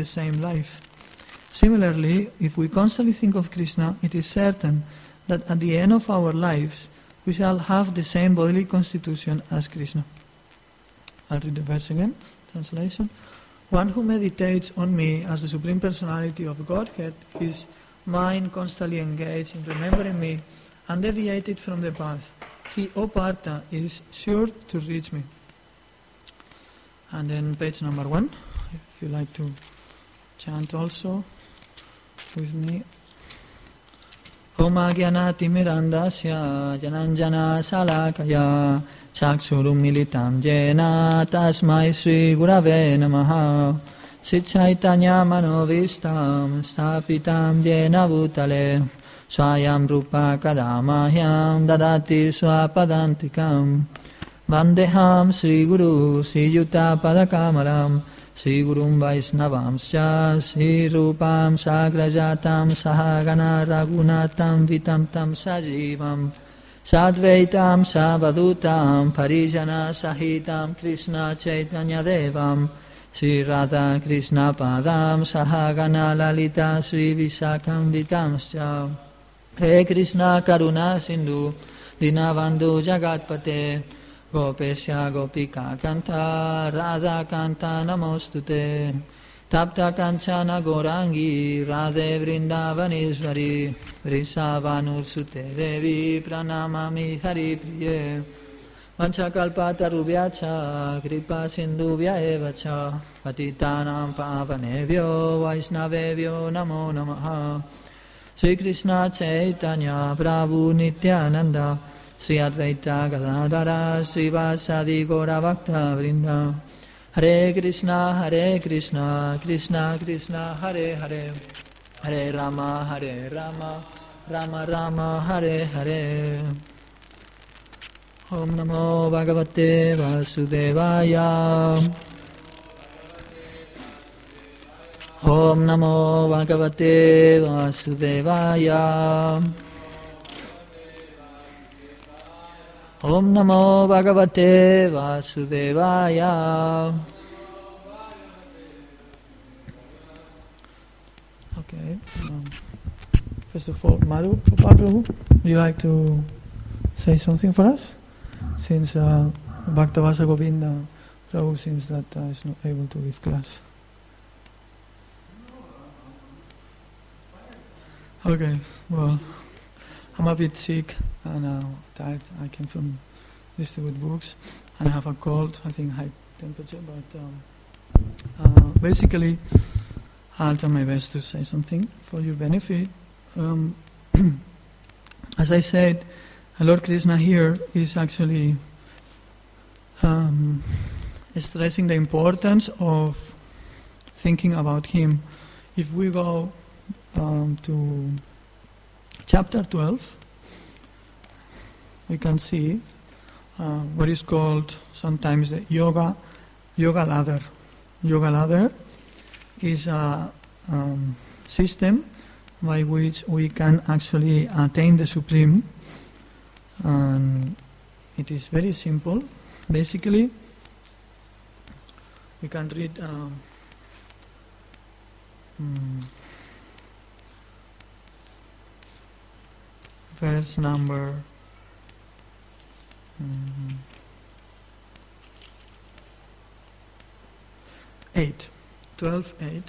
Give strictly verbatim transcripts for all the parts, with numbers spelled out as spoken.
the same life. Similarly, if we constantly think of Krishna, it is certain that at the end of our lives, we shall have the same bodily constitution as Krishna. I'll read the verse again, translation. One who meditates on me as the Supreme Personality of Godhead, his mind constantly engaged in remembering me, undeviated from the path, he, O Partha, is sure to reach me. And then page number one, if you like to chant also with me. Om Agyanati Mirandasya Jananjana Salakaya Chakshurum Militam Jena Tasmai Sri Gurave Namaha Sit Chaitanya Manovistam Stapitam Jena Bhutale Swayam Rupa Kadamahyam Dadati Swapadantikam Vandeham Sri Guru Sri Yuta Padakamalam Sri Gurum Vaisnavamsya Sri Rupam Sagrajatam Sahagana Ragunatam Vitam Tam Sajivam Sadvaitam Savadutam Parijana Sahitam Krishna Chaitanya Devam Sri Radha Krishna Padam Sahagana Lalita Sri Visakam Vitamsya He Krishna Karuna Sindhu Dinavandhu Jagatpate Gopesha Gopika Kanta Radha Kanta Namostute Tapta Kanchana Gorangi Radhe Vrindavanishvari Vrisavanur Sute Devi Pranamami Hari Priye Vanchakalpata Rubhyacha Kripa Sindhuvya Evacha Patitanam Pavanevyo Vaisnavevyo Namo Namaha Sri Krishna Chaitanya Prabhu Nityananda Sri Advaita Gadadara Sri Vasadi Gaura Bhakta Vrinda Hare Krishna Hare Krishna Krishna Krishna Hare Hare Hare Rama Hare Rama Rama Rama Hare Hare Om Namo Bhagavate Vasudevaya Om Namo Bhagavate Vasudevaya Om Namo Bhagavate Vasudevaya. Okay. Um, first of all, Madhu, Prabhu, would you like to say something for us? Since uh, Bhaktavasa Govinda Prabhu seems that uh, is not able to give class. Okay, well, I'm a bit sick and uh, tired. I came from distribute books and I have a cold, I think high temperature, but um, uh, basically I'll try my best to say something for your benefit. Um, as I said, Lord Krishna here is actually um, stressing the importance of thinking about Him. If we go um, to chapter twelve, we can see uh, what is called sometimes the yoga yoga ladder. Yoga ladder is a um, system by which we can actually attain the Supreme, and it is very simple. Basically, we can read uh, um, verse number um, eight, twelve, eight.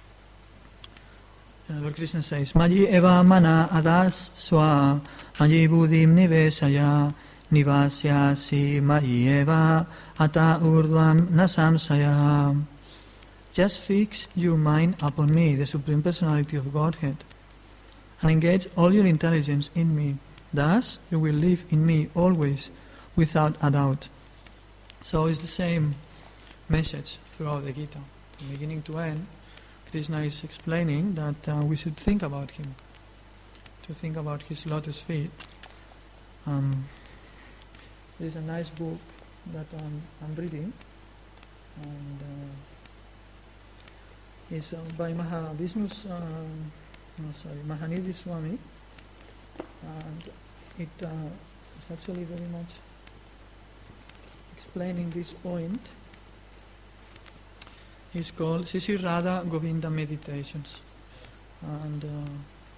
Uh, Lord Krishna says, Maji eva mana adas swa maji buddhim nivesaya nivasyasi maji eva ata urdvam nasamsaya. Just fix your mind upon me, the Supreme Personality of Godhead, and engage all your intelligence in me. Thus you will live in me always, without a doubt. So it's the same message throughout the Gita. From beginning to end, Krishna is explaining that uh, we should think about Him, to think about His lotus feet. Um, there's a nice book that um, I'm reading, and uh, it's uh, by Mahavishnu's, uh, no sorry, Mahanidhi Swami, and it uh, is actually very much explaining this point. is called Sri Sri Radha Govinda Meditations. And uh,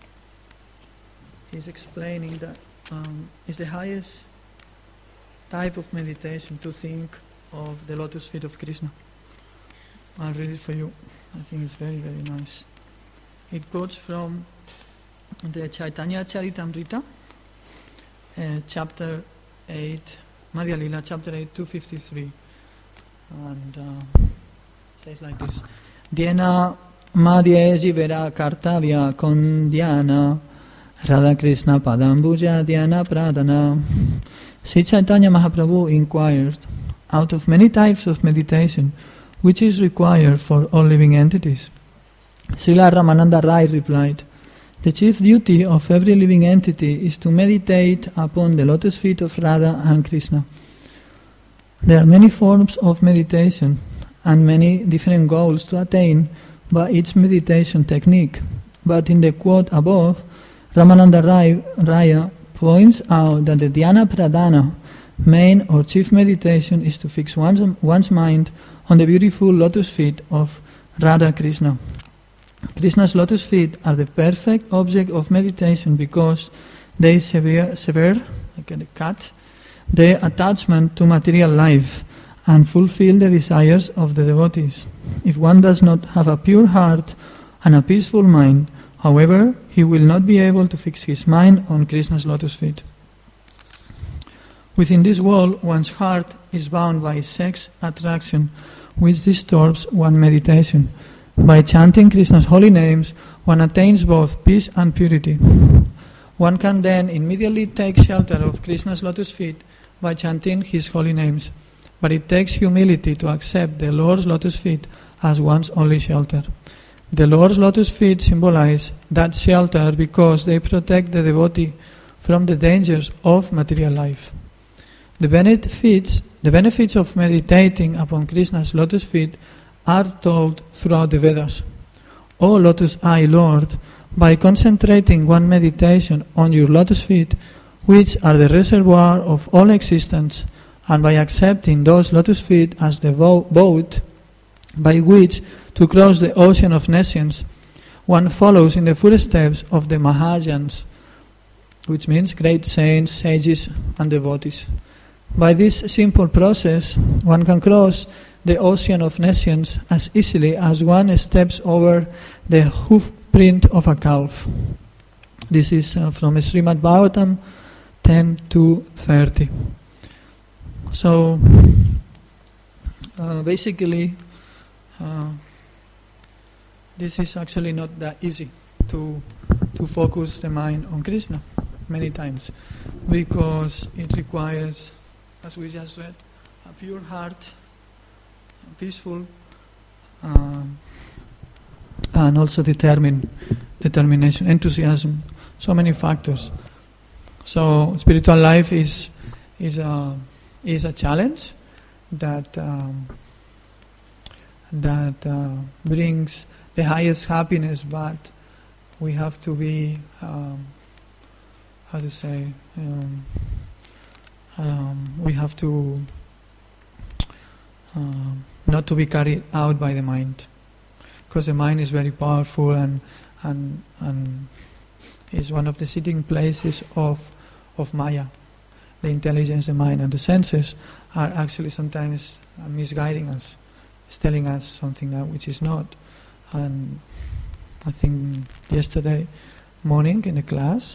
he's explaining that um, it's the highest type of meditation to think of the lotus feet of Krishna. I'll read it for you. I think it's very, very nice. It quotes from the Chaitanya Charitamrita, uh, chapter eight, Madhya Lila, chapter eight, two fifty-three. And uh, it says like this: Dhyana Madhya Jivera Kartavya Kondhyana Radha Krishna Padambuja Dhyana Pradana. Sri Chaitanya Mahaprabhu inquired, out of many types of meditation, which is required for all living entities? Srila Ramananda Rai replied, the chief duty of every living entity is to meditate upon the lotus feet of Radha and Krishna. There are many forms of meditation and many different goals to attain by each meditation technique. But in the quote above, Ramananda Rai, Raya points out that the Dhyana Pradana, main or chief meditation, is to fix one's, one's mind on the beautiful lotus feet of Radha Krishna. Krishna's lotus feet are the perfect object of meditation because they sever, sever like a cut, the attachment to material life and fulfill the desires of the devotees. If one does not have a pure heart and a peaceful mind, however, he will not be able to fix his mind on Krishna's lotus feet. Within this world, one's heart is bound by sex attraction, which disturbs one's meditation. By chanting Krishna's holy names, one attains both peace and purity. One can then immediately take shelter of Krishna's lotus feet by chanting his holy names. But it takes humility to accept the Lord's lotus feet as one's only shelter. The Lord's lotus feet symbolize that shelter because they protect the devotee from the dangers of material life. The benefits, the benefits of meditating upon Krishna's lotus feet are told throughout the Vedas. O Lotus Eye Lord, by concentrating one meditation on your lotus feet, which are the reservoir of all existence, and by accepting those lotus feet as the boat by which to cross the ocean of nescience, one follows in the footsteps of the Mahajans, which means great saints, sages and devotees. By this simple process, one can cross the ocean of nescience as easily as one steps over the hoof print of a calf. This is uh, from Srimad Bhagavatam ten to thirty. So, uh, basically, uh, this is actually not that easy to to focus the mind on Krishna many times, because it requires, as we just read, a pure heart, peaceful, uh, and also determined, determination, enthusiasm, so many factors. So spiritual life is is a is a challenge that um, that uh, brings the highest happiness, but we have to be um, how to say um, um, we have to uh, not to be carried out by the mind, because the mind is very powerful and and and is one of the sitting places of of Maya. The intelligence, the mind and the senses are actually sometimes uh, misguiding us. It's telling us something that which is not. And I think yesterday morning in a class,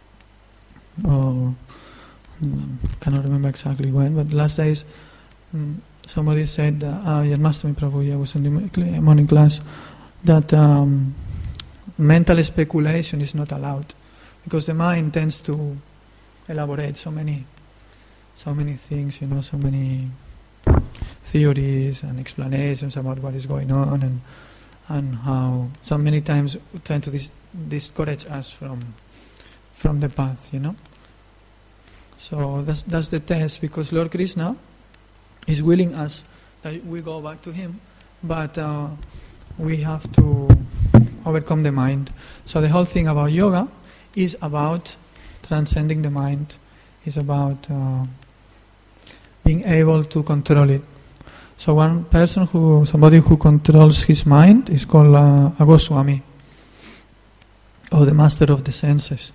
or um, cannot remember exactly when, but last days um, somebody said, ah, Janmastami Prabhu, yeah, was in the morning class, that um, mental speculation is not allowed, because the mind tends to elaborate so many, so many things, you know, so many theories and explanations about what is going on, and and how so many times trying to dis- discourage us from from the path, you know. So that's that's the test, because Lord Krishna is willing us that we go back to Him, but uh, we have to overcome the mind. So the whole thing about yoga is about transcending the mind, is about uh, being able to control it. So one person who, somebody who controls his mind is called uh, a Goswami, or the master of the senses.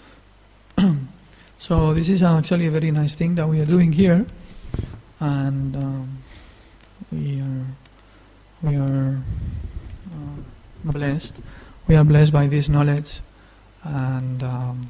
So this is actually a very nice thing that we are doing here, and um, we are we are uh, blessed. We are blessed by this knowledge, and um,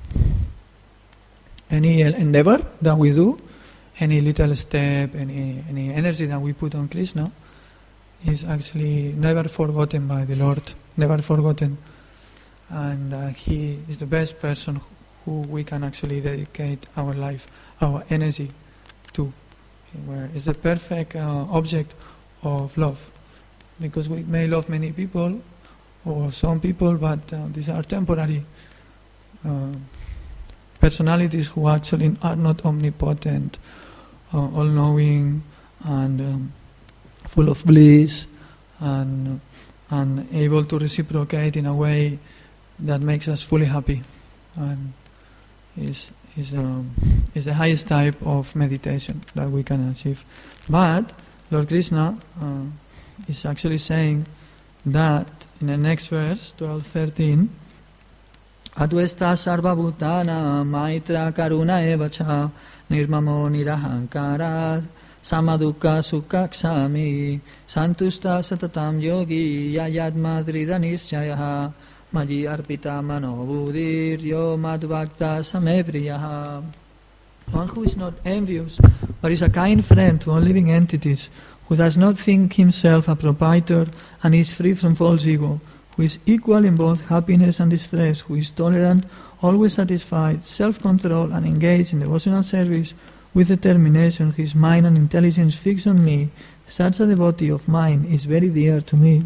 any endeavor that we do, any little step, any any energy that we put on Krishna, is actually never forgotten by the Lord, never forgotten, and uh, He is the best person who we can actually dedicate our life, our energy to, where is the perfect uh, object of love, because we may love many people or some people, but uh, these are temporary uh, personalities who actually are not omnipotent, uh, all-knowing, and um, full of bliss, and and able to reciprocate in a way that makes us fully happy, and is is um, is the highest type of meditation that we can achieve. But Lord Krishna uh, is actually saying that in the next verse, twelve thirteen, Advesta sarva bhutana maitra karuna evacha nirmamo nirahankara samadukha sukhaksami santusta satatam yogi yayadma drida nischayaha Maji arpita manobudir yo madvakta samepriyaha. One who is not envious, but is a kind friend to all living entities, who does not think himself a proprietor and is free from false ego, who is equal in both happiness and distress, who is tolerant, always satisfied, self-control, and engaged in devotional service with determination, his mind and intelligence fixed on me, such a devotee of mine is very dear to me.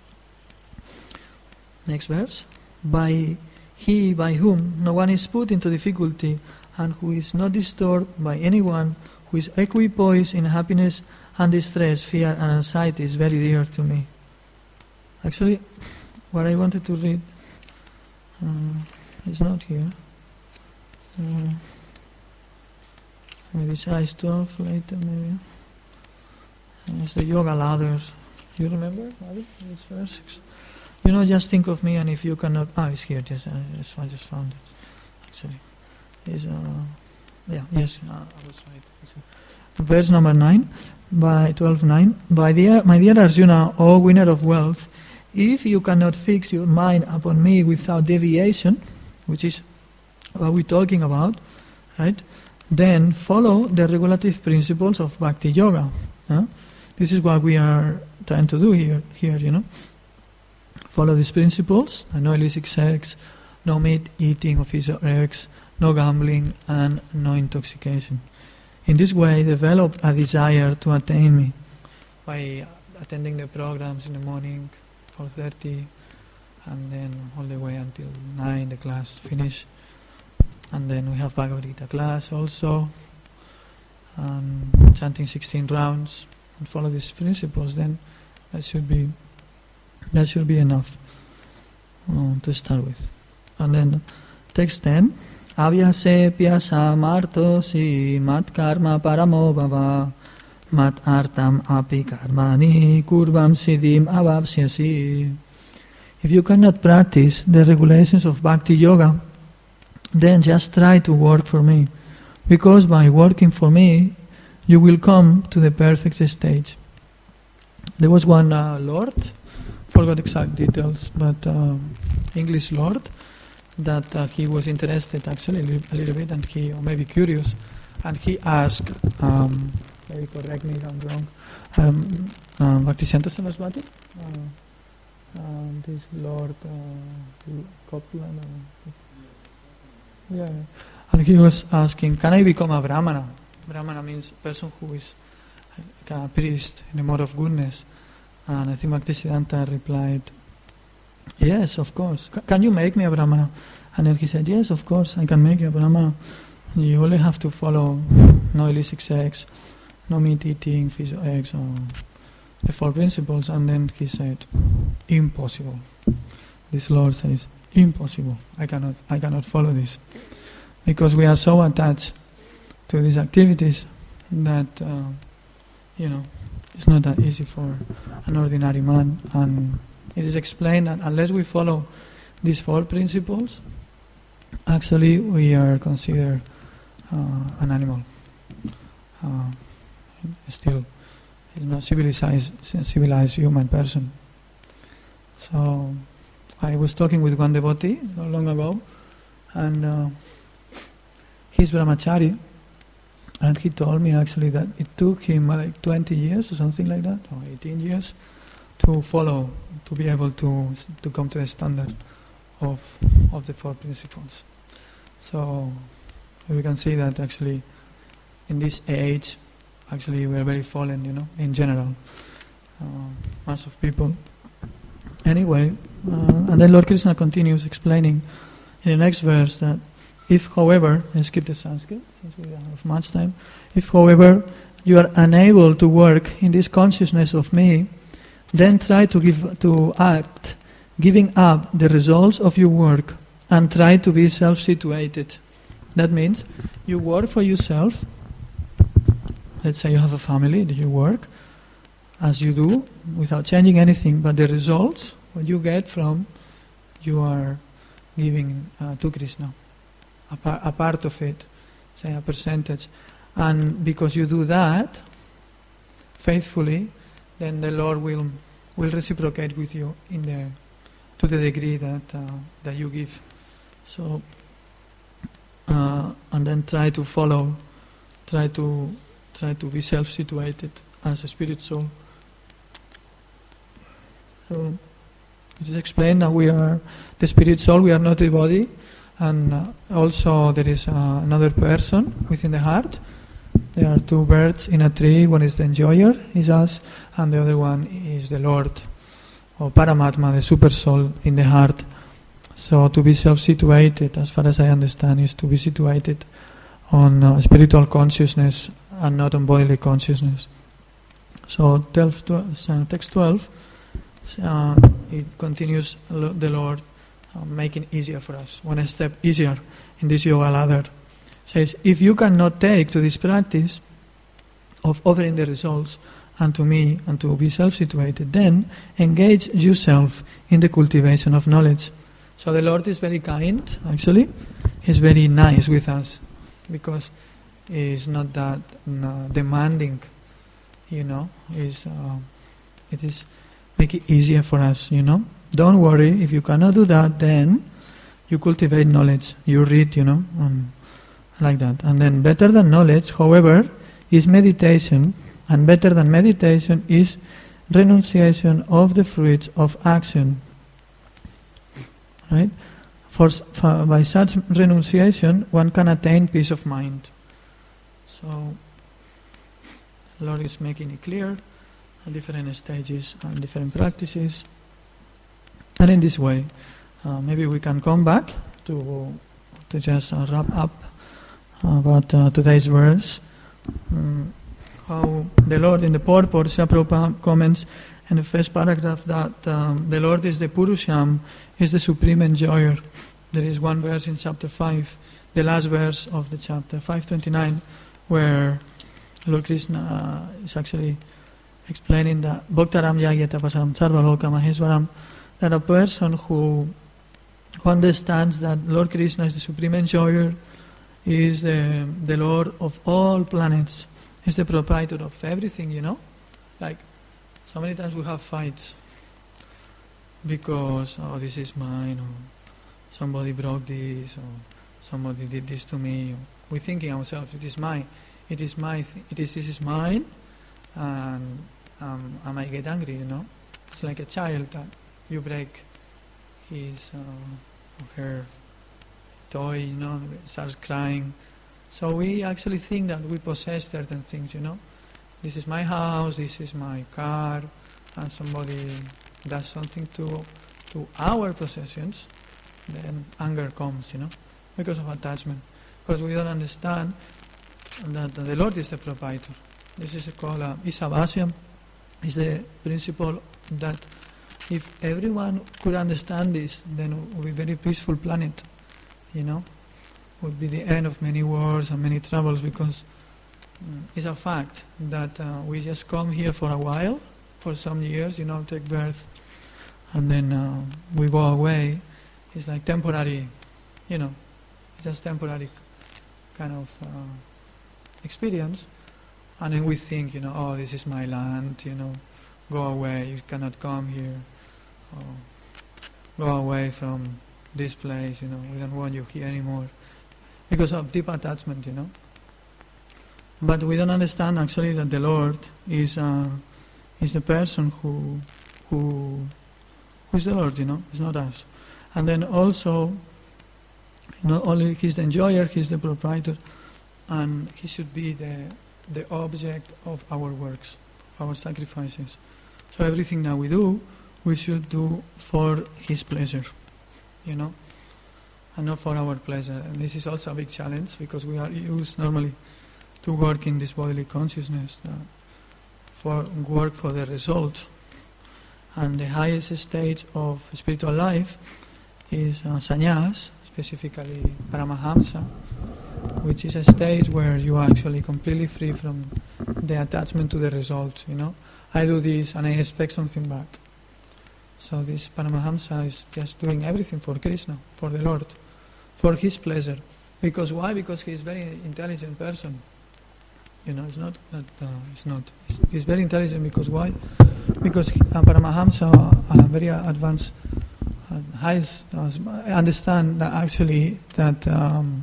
Next verse. By he by whom no one is put into difficulty, and who is not disturbed by anyone, who is equipoised in happiness and distress, fear and anxiety, is very dear to me. Actually, what I wanted to read um, is not here. Uh, maybe size twelve later, maybe. Uh, it's the Yoga Ladders. Do you remember, Adi? It's verse six. You know, just think of me, and if you cannot... Ah, it's here, yes, I just, I just found it, actually. It's, uh, yeah, yes, uh, I was right. Verse number nine, by twelve nine. By dear, my dear Arjuna, O winner of wealth, if you cannot fix your mind upon me without deviation, which is what we're talking about, right, then follow the regulative principles of Bhakti Yoga. Huh? This is what we are trying to do here, here, you know. Follow these principles: no illicit sex, no meat eating of fish or eggs, no gambling, and no intoxication. In this way, develop a desire to attain me by attending the programs in the morning, four thirty, and then all the way until nine, the class finish. And then we have Bhagavad Gita class also, um, chanting sixteen rounds, and follow these principles. Then that should be That should be enough uh, to start with. And then text ten. Avyase pyasa martosi mat karma paramo bhava mat artam api karmani kurvam siddhim avapsyasi. If you cannot practice the regulations of Bhakti Yoga, then just try to work for me, because by working for me, you will come to the perfect stage. There was one uh, Lord, forgot exact details, but um, English Lord, that uh, he was interested actually a little, a little bit, and he, or maybe curious, and he asked, um, maybe correct me if I'm wrong, um, um, Bhaktisiddhanta Saraswati, uh, um, this Lord uh, Copeland, uh, yeah, and he was asking, can I become a Brahmana? Brahmana means person who is like a priest in a mode of goodness. And I think Bhaktisiddhanta replied, yes, of course. C- can you make me a Brahmana? And then he said, yes, of course, I can make you a Brahmana. You only have to follow no illicit sex, no meat eating, fish or eggs, or the four principles. And then he said, impossible. This Lord says, impossible. I cannot, I cannot follow this. Because we are so attached to these activities that, uh, you know, It's not that easy for an ordinary man. And it is explained that unless we follow these four principles, actually we are considered uh, an animal. Uh, still, it's not civilized, civilized human person. So, I was talking with one devotee not long ago, and uh, he's brahmachari, and he told me actually that it took him uh, like twenty years or something like that, or eighteen years, to follow, to be able to to come to the standard of of the four principles. So we can see that actually in this age, actually we are very fallen, you know, in general, uh, mass of people. Anyway, uh, and then Lord Krishna continues explaining in the next verse that if, however, and skip the Sanskrit since we don't have much time, if, however, you are unable to work in this consciousness of me, then try to give to act, giving up the results of your work, and try to be self-situated. That means you work for yourself. Let's say you have a family, that you work as you do without changing anything, but the results, what you get from, you are giving uh, to Krishna, a, par- a part of it, say a percentage. And because you do that faithfully, then the Lord will will reciprocate with you in the to the degree that uh, that you give. So, uh, and then try to follow, try to try to be self-situated as a spirit soul. So, it is explained that we are the spirit soul. We are not the body, and uh, also there is uh, another person within the heart. There are two birds in a tree. One is the enjoyer, is us, and the other one is the Lord, or Paramatma, the super soul in the heart. So to be self-situated, as far as I understand, is to be situated on uh, spiritual consciousness and not on bodily consciousness. So twelve, uh, text twelve, uh, it continues the Lord uh, making easier for us, one step easier in this yoga ladder. Says, if you cannot take to this practice of offering the results unto me and to be self-situated, then engage yourself in the cultivation of knowledge. So the Lord is very kind, actually. He's very nice with us because He's not that no, demanding, you know. He's, uh, it is make it easier for us, you know. Don't worry, if you cannot do that, then you cultivate knowledge. You read, you know, um, like that. And then better than knowledge, however, is meditation, and better than meditation is renunciation of the fruits of action. Right? For, for by such renunciation, one can attain peace of mind. So, the Lord is making it clear at different stages and different practices. And in this way, uh, maybe we can come back to to just uh, wrap up about uh, today's verse. Um, how the Lord in the purport, Srila Prabhupada comments in the first paragraph that um, the Lord is the Purusham, is the supreme enjoyer. There is one verse in chapter five, the last verse of the chapter, five twenty-nine, where Lord Krishna uh, is actually explaining that Bhaktaram Yagyata Pasaram Sarvaloka Maheswaram, that a person who, who understands that Lord Krishna is the supreme enjoyer, is the, the Lord of all planets, is the proprietor of everything, you know. Like, so many times we have fights because, oh, this is mine, or somebody broke this, or somebody did this to me. We're thinking ourselves, it is mine, it is my, th- it is this is mine, and um, I might get angry, you know. It's like a child that you break his uh, or her toy, you know, starts crying. So we actually think that we possess certain things, you know. This is my house, this is my car, and somebody does something to to our possessions, then anger comes, you know, because of attachment. Because we don't understand that the Lord is the proprietor. This is called uh, Isavasya. It's the principle that if everyone could understand this, then it would be a very peaceful planet, you know. It would be the end of many wars and many troubles, because it's a fact that uh, we just come here for a while, for some years, you know, take birth, and then uh, we go away. It's like temporary, you know, just temporary kind of uh, experience, and then we think, you know, oh, this is my land, you know, go away, you cannot come here, or go away from this place, you know, we don't want you here anymore, because of deep attachment, you know. But we don't understand actually that the Lord is uh, is the person who who who is the Lord, you know. It's not us. And then also, not only He's the enjoyer, He's the proprietor, and He should be the the object of our works, of our sacrifices. So everything that we do, we should do for His pleasure, you know, and not for our pleasure. And this is also a big challenge, because we are used normally to work in this bodily consciousness, uh, for work for the result. And the highest stage of spiritual life is uh, sannyas, specifically Paramahamsa, which is a stage where you are actually completely free from the attachment to the result, you know. I do this and I expect something back. So this Paramahamsa is just doing everything for Krishna, for the Lord, for His pleasure. Because why? Because he is a very intelligent person. You know, it's not, not uh, it's not. It's, he's very intelligent because why? Because uh, Paramahamsa, uh, very advanced, uh, highest, uh, understand that actually that um,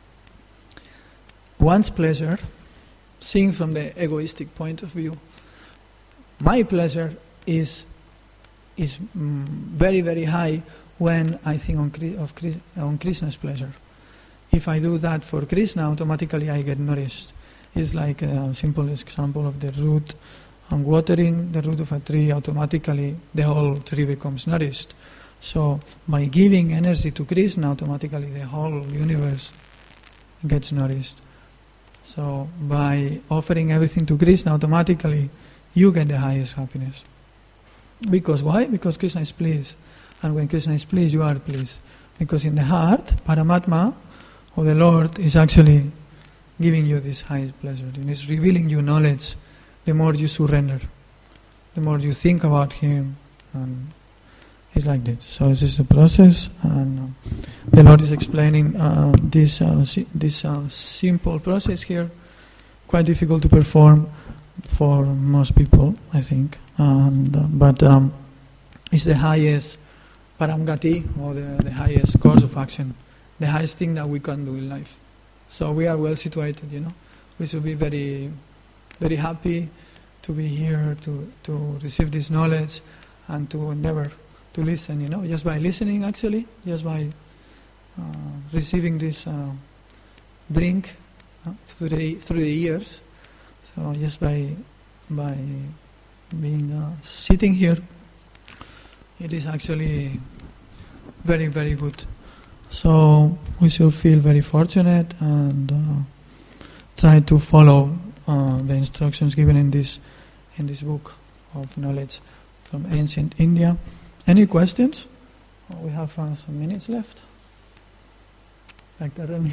one's pleasure, seeing from the egoistic point of view, my pleasure is is mm, very very high when I think on, of, on Krishna's pleasure. If I do that for Krishna, automatically I get nourished. It's like a simple example of the root. On watering the root of a tree, automatically the whole tree becomes nourished. So by giving energy to Krishna, automatically the whole universe gets nourished. So by offering everything to Krishna, automatically you get the highest happiness. Because why? Because Krishna is pleased. And when Krishna is pleased, you are pleased. Because in the heart, Paramatma, or the Lord, is actually giving you this highest pleasure. And it's revealing you knowledge. The more you surrender, the more you think about Him, and it's like this. So this is the process, and uh, the Lord is explaining uh, this uh, si- this uh, simple process here, quite difficult to perform for most people, I think. And uh, but um, it's the highest paramgati, or the, the highest course of action, the highest thing that we can do in life. So we are well situated, you know. We should be very. Very happy to be here, to, to receive this knowledge, and to endeavor to listen, you know, just by listening actually, just by uh, receiving this uh, drink uh, through the through the ears. So just by by being uh, sitting here, it is actually very very good. So we should feel very fortunate and uh, try to follow Uh, the instructions given in this in this book of knowledge from ancient India. Any questions? Oh, we have uh, some minutes left. Like Rami,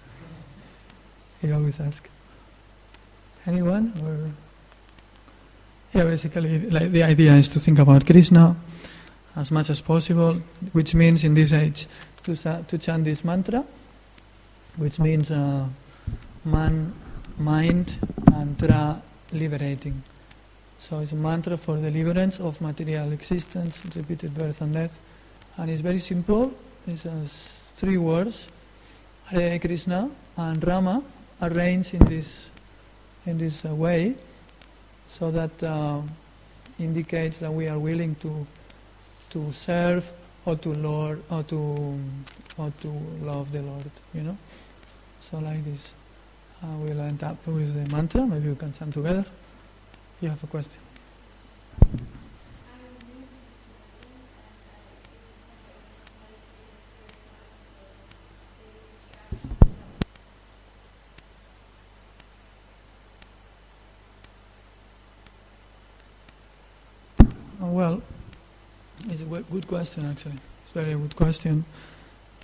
he always asks. Anyone? Or yeah, basically, like the idea is to think about Krishna as much as possible, which means in this age to to chant this mantra, which means uh, man. Mind, mantra, liberating. So it's a mantra for the deliverance of material existence, repeated birth and death. And it's very simple. It's uh, three words, Hare Krishna and Rama, arranged in this in this uh, way, so that uh, indicates that we are willing to to serve or to Lord or to or to love the Lord. You know, so like this. Uh, we'll end up with the mantra. Maybe we can chant together. You have a question? Uh, well, it's a good question actually. It's a very good question.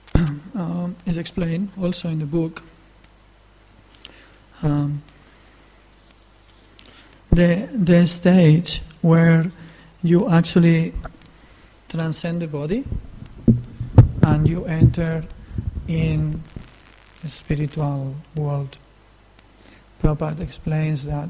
um, it's explained also in the book. Um, the the stage where you actually transcend the body and you enter in the spiritual world. Prabhupada explains that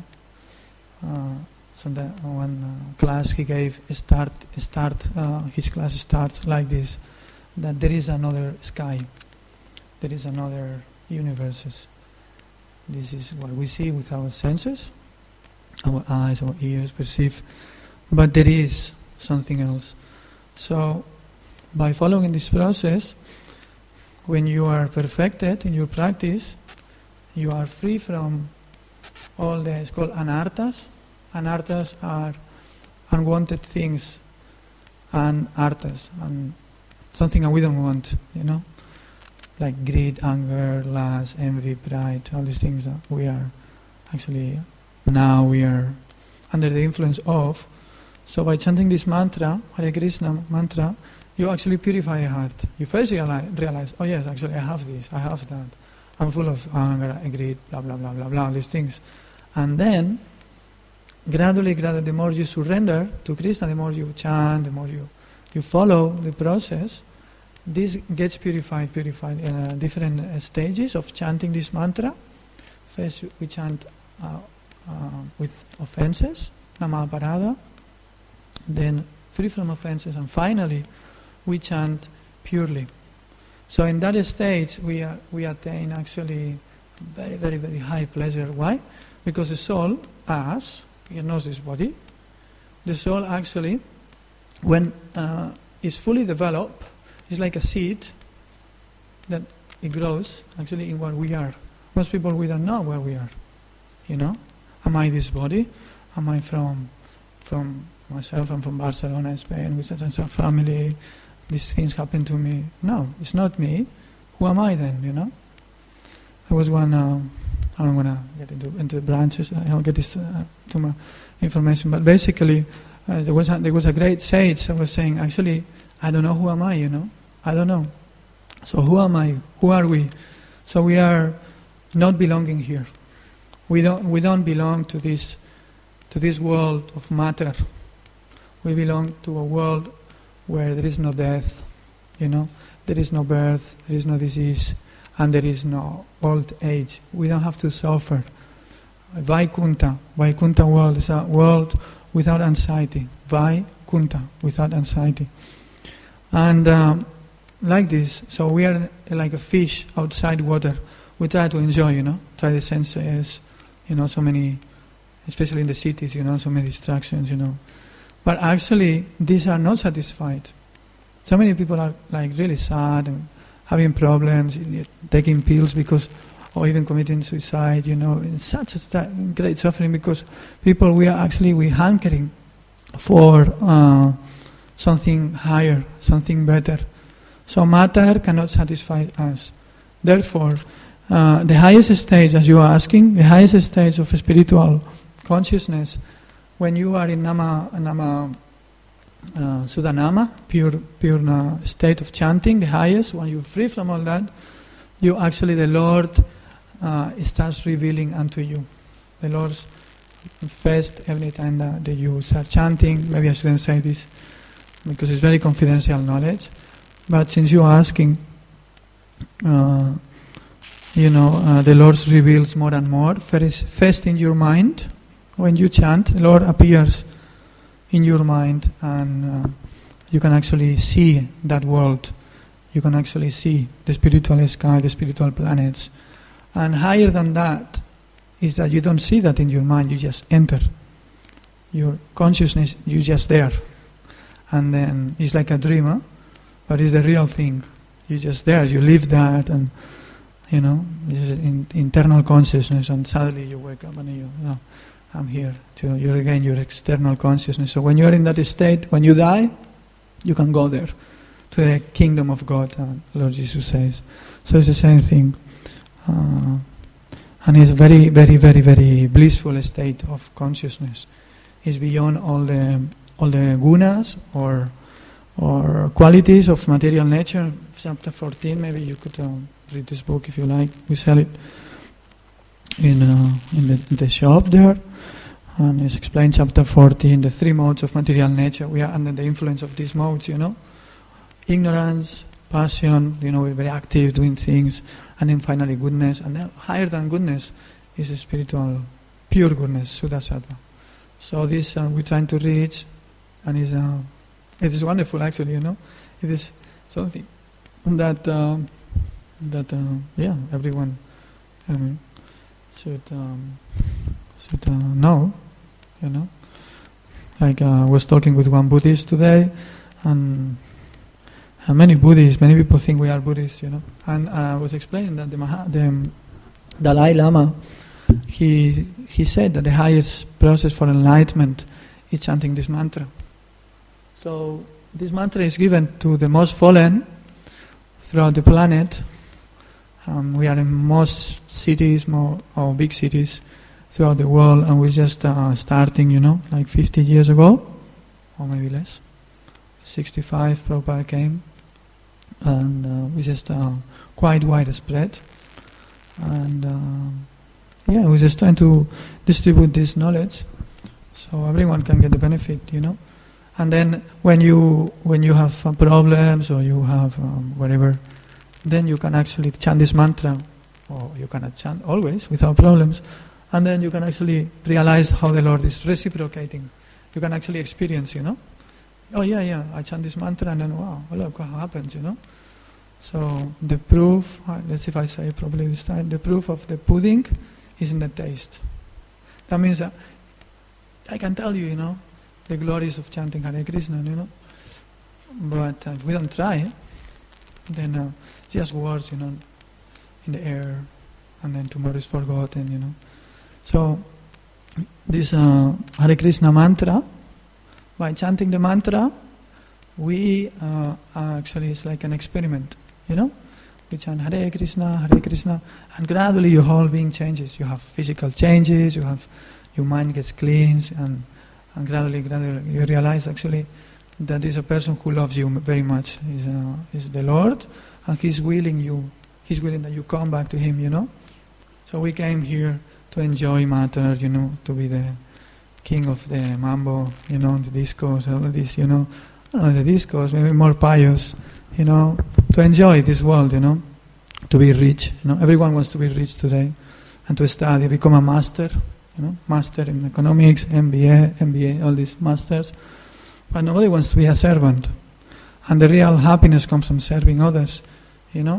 uh, so that one uh, class he gave start start uh, his class starts like this, that there is another sky, there is another universes. This is what we see with our senses, our eyes, our ears perceive, but there is something else. So by following this process, when you are perfected in your practice, you are free from all the, it's called anarthas. Anarthas are unwanted things, and arthas, and something that we don't want, you know, like greed, anger, lust, envy, pride, all these things that we are actually, now we are under the influence of. So by chanting this mantra, Hare Krishna mantra, you actually purify your heart. You first realize, realize, oh yes, actually I have this, I have that. I'm full of anger, greed, blah, blah, blah, blah, blah, all these things. And then, gradually, gradually, the more you surrender to Krishna, the more you chant, the more you, you follow the process, this gets purified, purified in uh, different uh, stages of chanting this mantra. First, we chant uh, uh, with offenses, Nama Parada, then free from offenses, and finally, we chant purely. So in that stage, we are, we attain actually very, very, very high pleasure. Why? Because the soul, us, it knows this body, the soul actually, when uh, is fully developed, is like a seed that it grows actually in what we are. Most people, we don't know where we are. You know? Am I this body? Am I from from myself? I'm from Barcelona, Spain, with such and such family. These things happen to me. No, it's not me. Who am I then, you know? There was one, uh, I don't want to get into, into the branches, I don't get this uh, too much information, but basically uh, there was a, there was a great sage that was saying, actually, I don't know who am I, you know? I don't know. So who am I? Who are we? So we are not belonging here. We don't we don't belong to this to this world of matter. We belong to a world where there is no death, you know, there is no birth, there is no disease, and there is no old age. We don't have to suffer. Vaikunta, Vaikunta world is a world without anxiety. Vaikunta, without anxiety. And um, like this, so we are like a fish outside water. We try to enjoy, you know, try the senses, you know, so many, especially in the cities, you know, so many distractions, you know. But actually, these are not satisfied. So many people are like really sad and having problems, taking pills because, or even committing suicide, you know, in such a st- great suffering because people, we are actually, we hankering for uh, something higher, something better. So matter cannot satisfy us. Therefore, uh, the highest stage, as you are asking, the highest stage of spiritual consciousness, when you are in Nama, Nama uh, Sudhanama, pure, pure uh, state of chanting, the highest, when you're free from all that, you actually, the Lord uh, starts revealing unto you. The Lord first, every time that, that you start chanting, maybe I shouldn't say this, because it's very confidential knowledge, but since you are asking, uh, you know, uh, the Lord reveals more and more. First, first in your mind, when you chant, the Lord appears in your mind, and uh, you can actually see that world. You can actually see the spiritual sky, the spiritual planets. And higher than that is that you don't see that in your mind, you just enter. Your consciousness, you're just there. And then it's like a dreamer, but it's the real thing. You're just there, you live that, and you know, it's in, internal consciousness, and suddenly you wake up and you, you know, I'm here to you regain your external consciousness. So when you are in that state, when you die, you can go there to the kingdom of God, uh, Lord Jesus says. So it's the same thing. Uh, and it's a very, very, very, very blissful state of consciousness. It's beyond all the all the gunas or or qualities of material nature. Chapter fourteen, maybe you could uh, read this book if you like. We sell it in uh, in the, the shop there. And it's explained chapter fourteen, the three modes of material nature. We are under the influence of these modes, you know. Ignorance, passion, you know, we're very active doing things, and then finally goodness, and then higher than goodness is a spiritual, pure goodness, Suddha Sattva. So this uh, we're trying to reach, and is uh, it is wonderful actually, you know. It is something that uh, that uh, yeah, everyone um, should um, should uh, know, you know. Like uh, I was talking with one Buddhist today, and uh, many Buddhists, many people think we are Buddhists, you know. And uh, I was explaining that the, Maha, the Dalai Lama, he he said that the highest process for enlightenment is chanting this mantra. So this mantra is given to the most fallen throughout the planet. Um, we are in most cities, more or big cities throughout the world, and we're just uh, starting, you know, like fifty years ago, or maybe less. sixty-five, Prabhupada came, and uh, we just uh, quite widespread. And uh, yeah, we're just trying to distribute this knowledge so everyone can get the benefit, you know. And then when you when you have uh, problems or you have um, whatever, then you can actually chant this mantra, or you cannot chant always without problems, and then you can actually realize how the Lord is reciprocating. You can actually experience, you know. Oh yeah, yeah, I chant this mantra and then wow, look what happens, you know. So the proof, let's see if I say it properly this time, the proof of the pudding is in the taste. That means that I can tell you, you know, the glories of chanting Hare Krishna, you know. But uh, if we don't try, then uh, just words, you know, in the air, and then tomorrow is forgotten, you know. So this uh, Hare Krishna mantra, by chanting the mantra, we uh, actually, it's like an experiment, you know. We chant Hare Krishna, Hare Krishna, and gradually your whole being changes. You have physical changes, you have, your mind gets cleansed, and, and gradually, gradually you realize actually that is a person who loves you very much. Is uh, is the Lord, and He's willing you, He's willing that you come back to Him, you know. So we came here to enjoy matter, you know, to be the king of the mambo, you know, the discos, all of this, you know. I don't know, the discos, maybe more pious, you know, to enjoy this world, you know, to be rich, you know. Everyone wants to be rich today, and to study, become a master, you know, master in economics, M B A, M B A, all these masters. But nobody wants to be a servant. And the real happiness comes from serving others, you know.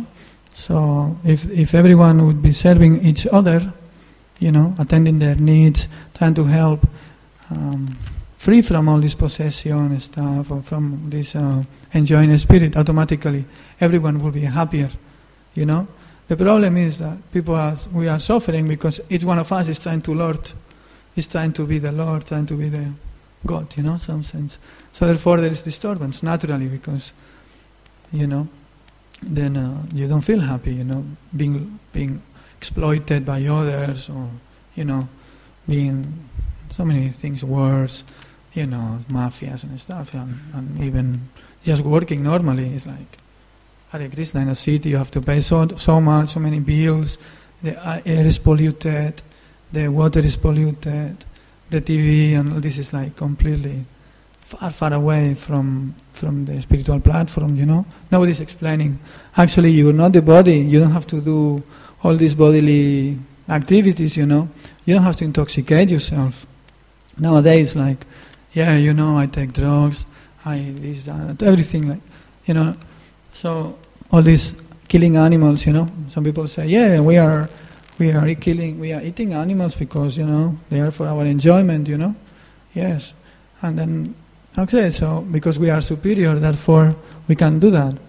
So if if everyone would be serving each other, you know, attending their needs, trying to help, um, free from all this possession stuff, or from this uh, enjoying spirit, automatically everyone will be happier, you know. The problem is that people are, we are suffering because each one of us is trying to Lord, is trying to be the Lord, trying to be the God, you know, some sense. So therefore there is disturbance, naturally, because, you know, then uh, you don't feel happy, you know, being being exploited by others, or, you know, being so many things worse, you know, mafias and stuff, and, and even just working normally is like, Hare Krishna, in a city you have to pay so, so much, so many bills, the air is polluted, the water is polluted, the T V and all this is like completely far, far away from from the spiritual platform, you know. Nobody's explaining, actually you're not the body, you don't have to do all these bodily activities, you know. You don't have to intoxicate yourself. Nowadays, like, yeah, you know, I take drugs, I this, that, everything, like, you know. So all these killing animals, you know. Some people say, yeah, we are we are killing, we are eating animals because, you know, they are for our enjoyment, you know. Yes, and then okay, so because we are superior, therefore we can do that.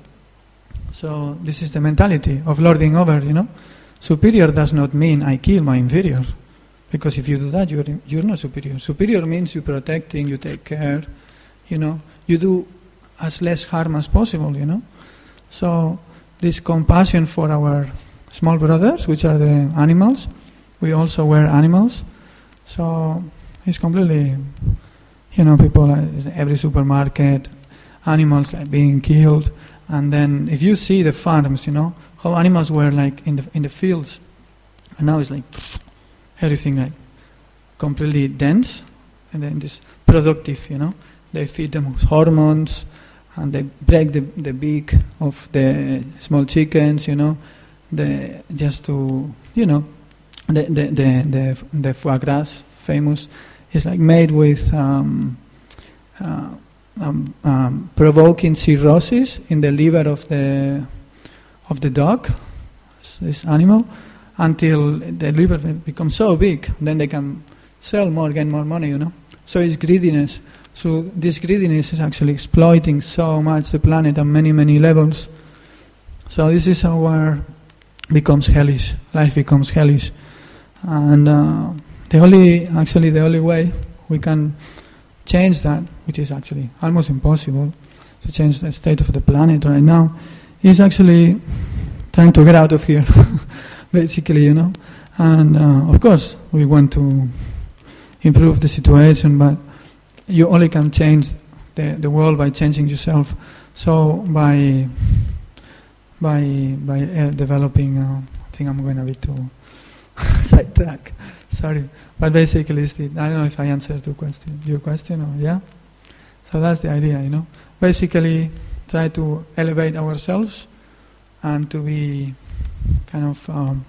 So this is the mentality of lording over, you know. Superior does not mean I kill my inferior, because if you do that, you're you're not superior. Superior means you protecting, you take care, you know. You do as less harm as possible, you know. So this compassion for our small brothers, which are the animals, we also were animals. So it's completely, you know, people in every supermarket, animals like being killed, and then if you see the farms, you know, how animals were like in the in the fields, and now it's like everything like completely dense, and then this productive, you know. They feed them with hormones, and they break the, the beak of the small chickens, you know, the, just to, you know, the the, the, the, the foie gras, famous, is like made with um, uh, um, um, provoking cirrhosis in the liver of the of the dog, this animal, until the liver becomes so big, then they can sell more, get more money, you know. So it's greediness. So this greediness is actually exploiting so much the planet on many, many levels. So this is how our becomes hellish. Life becomes hellish. And uh, the only, actually the only way we can change that, which is actually almost impossible to change the state of the planet right now, is actually trying to get out of here, basically, you know. And uh, of course, we want to improve the situation, but you only can change the, the world by changing yourself. So by by by uh, developing, uh, I think I'm going to be too sidetrack. Sorry, but basically, it's the, I don't know if I answered your question. Your question, or yeah. So that's the idea, you know. Basically, try to elevate ourselves and to be kind of, um,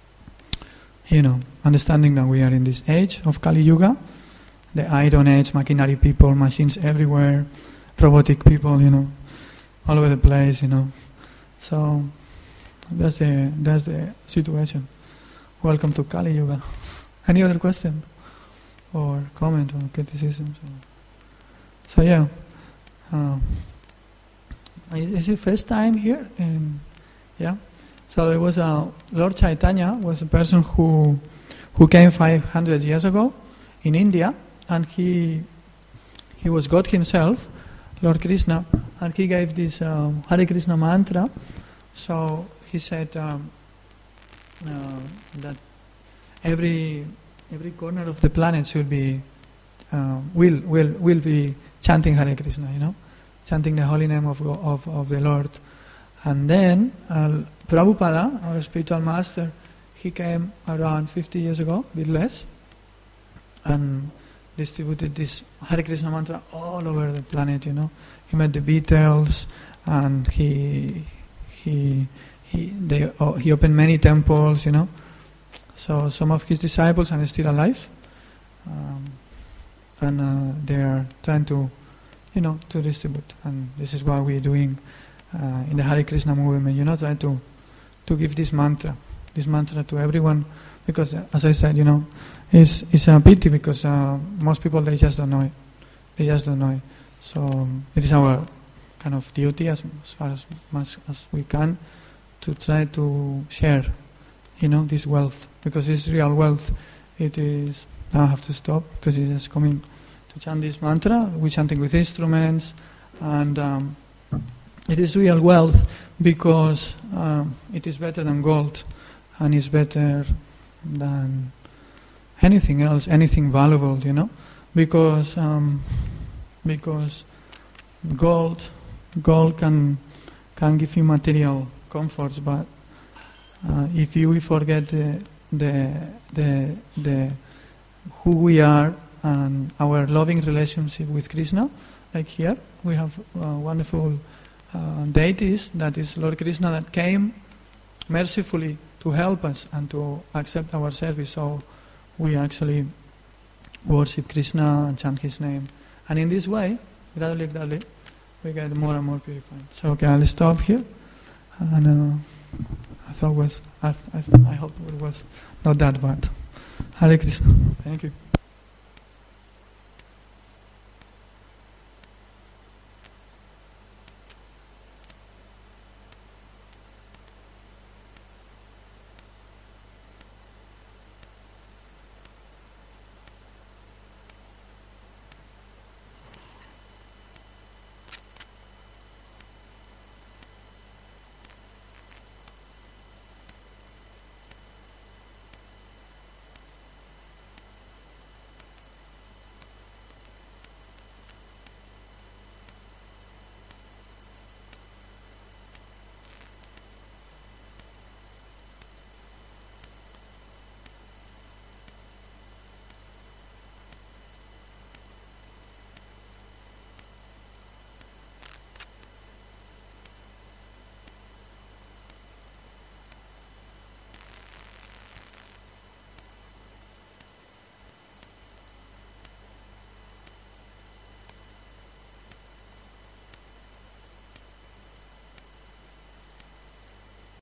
you know, understanding that we are in this age of Kali Yuga. The Iron Age, machinery people, machines everywhere, robotic people, you know, all over the place, you know. So that's the that's the situation. Welcome to Kali Yuga. Any other question or comment or criticism? So, so yeah, uh, is it first time here? In, yeah. So there was a Lord Chaitanya was a person who who came five hundred years ago in India. And he he was God himself, Lord Krishna, and he gave this um, Hare Krishna mantra. So he said um, uh, that every every corner of the planet should be uh, will will will be chanting Hare Krishna, you know, chanting the holy name of of, of the Lord. And then uh, Prabhupada, our spiritual master, he came around fifty years ago, a bit less, and distributed this Hare Krishna mantra all over the planet, you know. He met the Beatles, and he he he they oh, he opened many temples, you know. So some of his disciples are still alive, um, and uh, they are trying to, you know, to distribute. And this is what we're doing uh, in the Hare Krishna movement, you know, trying to to give this mantra, this mantra to everyone, because uh, as I said, you know. It's, it's a pity because uh, most people, they just don't know it. They just don't know it. So um, it is our kind of duty as, as far as much as we can to try to share, you know, this wealth. Because it's real wealth. It is, now I have to stop because it is coming to chant this mantra. We're chanting with instruments, and um, it is real wealth because um, it is better than gold, and it's better than anything else, anything valuable, you know, because um, because gold, gold can can give you material comforts, but uh, if you we forget the, the the the who we are and our loving relationship with Krishna, like here we have uh, wonderful uh, deities, that is Lord Krishna, that came mercifully to help us and to accept our service. So we actually worship Krishna and chant His name. And in this way, gradually, gradually, we get more and more purified. So, okay, I'll stop here. And uh, I thought was, I, I, I hope it was not that bad. Hare Krishna. Thank you.